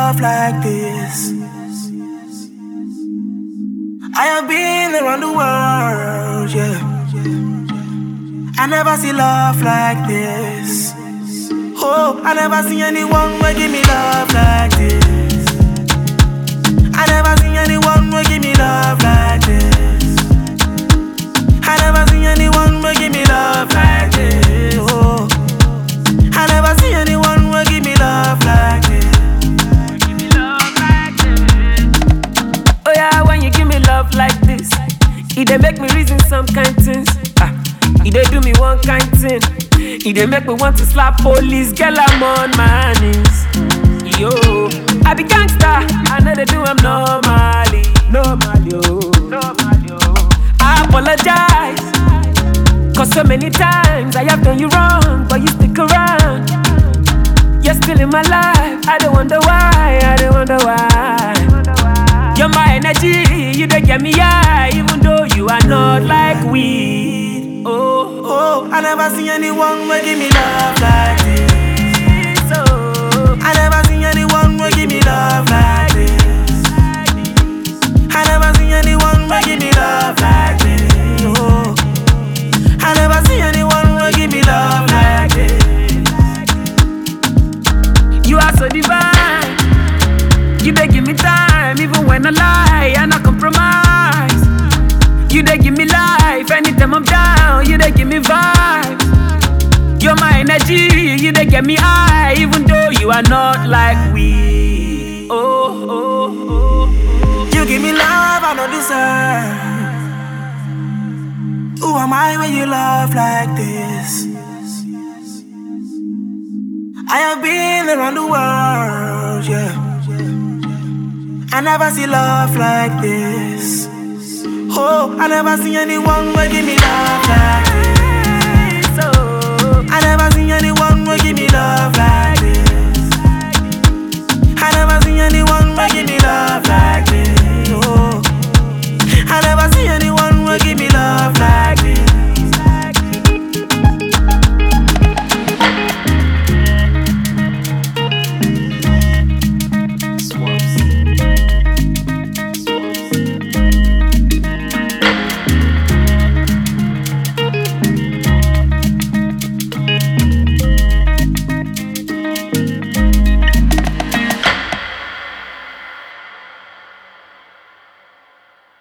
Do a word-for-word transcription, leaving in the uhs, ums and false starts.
love like this. I have been around the world, yeah. I never see love like this. Oh, I never see anyone who give me love like this. I never see anyone who give me love like this. I never see anyone who give me love like this. Oh, I never see anyone who give me love like this. Give me love like this. Oh yeah, when you give me love like this, it dey make me reason some kind things. Ah, it dey do me one kind thing. It dey make me want to slap police. Girl, I'm on my knees. Yo, I be gangsta, I know they do I'm normally, normally, oh, normally, oh. I apologize, cause so many times I have done you wrong, but you stick around. You're still in my life, I don't wonder why, I don't wonder why. You're my energy, you don't get me high, even though you are not like weed. Oh, oh, I never see anyone who give me love like this. I never see anyone who give me love like this. I never see anyone who give me love like this. Oh, I never see anyone who give me love like this. You are so divine. You dey give me time, even when I lie and I compromise. You dey give me life, anytime I'm down. You dey give me vibes. You're my energy, you dey get me high, even though you are not like we. Oh, oh, oh. You give me love I don't deserve. Who am I when you love like this? I have been around the world, yeah. I never see love like this. Oh, I never see anyone who give me love like this. I never see anyone who give me love like this. I never see anyone who give me love like this. Oh, I never see